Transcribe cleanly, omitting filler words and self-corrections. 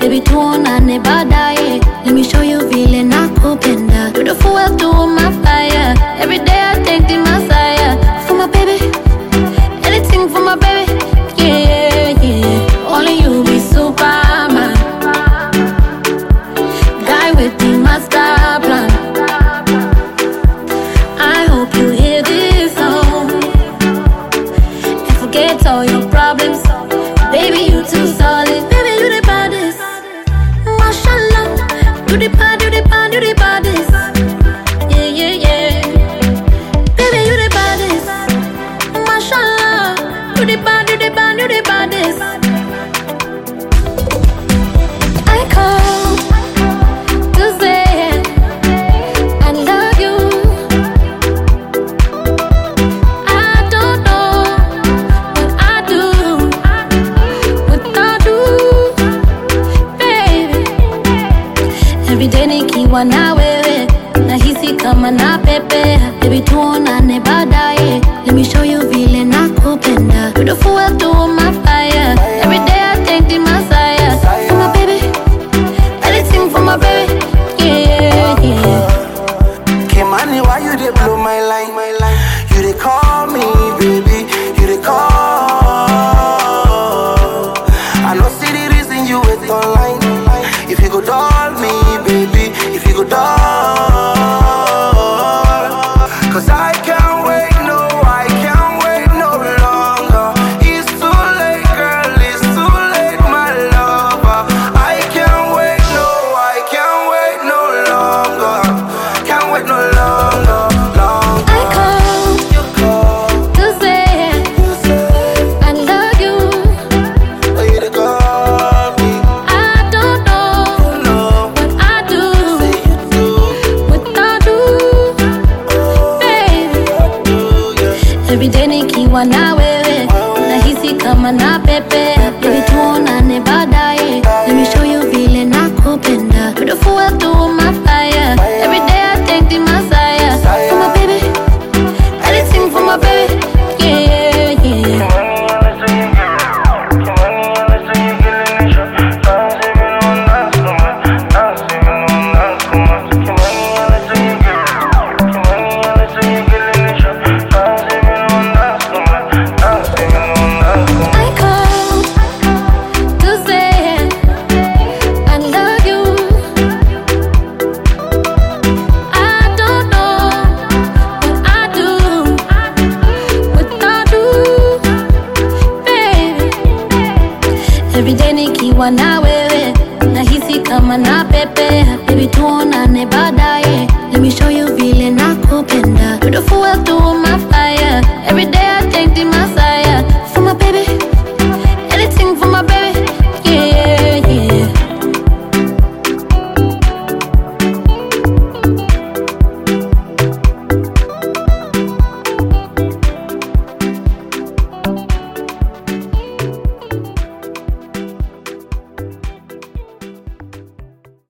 baby tuonane baadaye. Let me show you vile nakupenda. Do the fuel to my fire. Every day I take the Messiah. For my baby, anything for my baby. Yeah, yeah. Only you be Superman, guy with the master plan. I hope you hear this song and forget all your problems. Baby, you too solid. Baby, you the baddest. Mashallah, you the bad, you the bad, you the baddest. Yeah, yeah, yeah. Baby, you the baddest. Mashallah, you the bad, you the bad, you the baddest. I called to say I love you. I don't know what I do without you, baby. Every day nikiwa na wewe nahisi kama na pepe. Baby tuonane baadaye. Let me show you vile nakupenda. Do the fuel to my fire. Every day I take the Messiah. For my baby, anything for my baby. Yeah, yeah. Kimani, why you dey blow my line? You dey call me, baby. You dey call. I know see the reason you wait online. If you go doll me, baby. If you go doll. Cause I can't wait, no, I can't wait no longer. It's too late, girl, it's too late, my lover. I can't wait, no, I can't wait no longer. Can't wait no longer, longer. I called You call, to say you say, I love you. oh, you dey call me. I don't know You know, what I do say you do, without you, baby. yeah. Every day nikiwa na wewe nahisi kama na pepe. Baby tuonane baadaye. Let me show you vile nakupenda. Do the fuel to my fire. Every day I take the Messiah. For my baby, anything for my baby. Yeah, yeah. I called to say I love you. I don't know what I do without you, baby. Every day nikiwa na wewe nahisi kama na pepe. Baby tuonane baadaye. Let me show you vile nakupenda. Do the fuel to